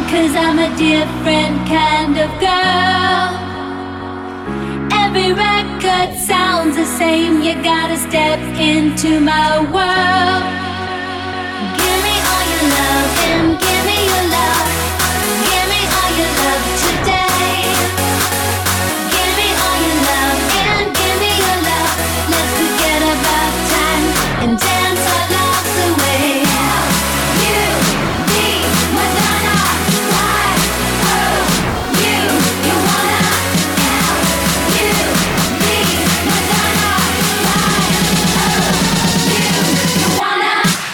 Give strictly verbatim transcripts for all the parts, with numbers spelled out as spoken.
'cause I'm a different kind of girl. Every record sounds the same, you gotta step into my world. Give me all your love and give me your love. Give me all your love today. Give me all your love and give me your love. Let's forget about time and dance our lives away. You, me, Madonna, why, oh, you, you wanna, now. You, me, Madonna, why, oh, you, you wanna.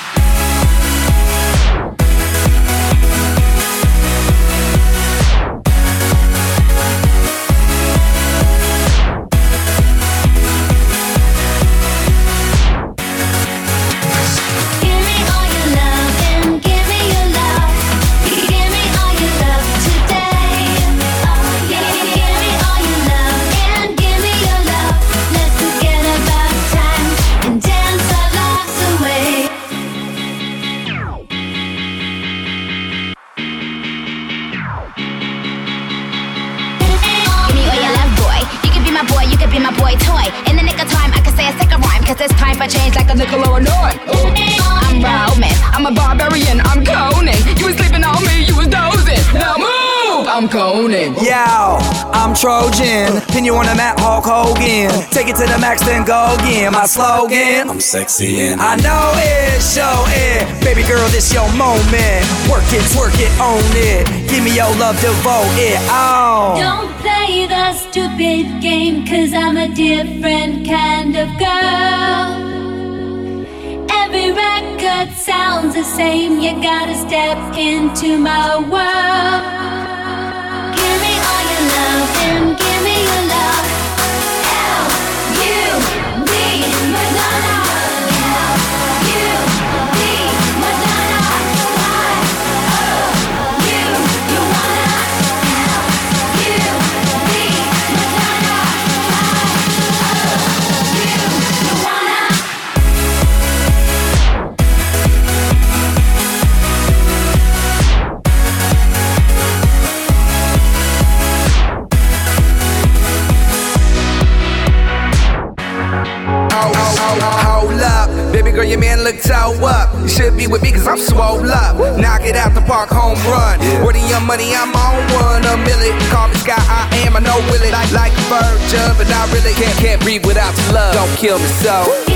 Give me all your love and give me your love. Give me all your love today. Oh yeah. Give me all your love and give me your love. Let's forget about time and dance our lives away. Give me all your love, boy. You can be my boy, you can be my boy toy. In the nick of time, I can say a second rhyme, cause it's time for change like a Nickelodeon. I'm Roman, I'm a barbarian, I'm Conan. You was sleeping on me, you was dozing. Now move! I'm Conan. Yo, I'm Trojan. Pin you on the mat, Hulk Hogan. Take it to the max, then go again. My slogan, I'm sexy and I know it, show it. Baby girl, this your moment. Work it, twerk it, own it. Give me your love, devote it. Oh. Don't play the stupid game, 'cause I'm a different kind of girl. Every record sounds the same, you gotta step into my world. Give me all your love and give me your love. L, U, V, Madonna. L, U, V, Madonna. Y, O, you, you wanna. L, U, V, Madonna. Y, O, you, you wanna. Hold up, baby girl, your man look toe up. You should be with me cause I'm swole up. Knock it out the park, home run. Where the young money, I'm on one. A million, call me Sky, I am, I know will it. Like, like a virgin, but I really can't, can't breathe without your love. Don't kill me so.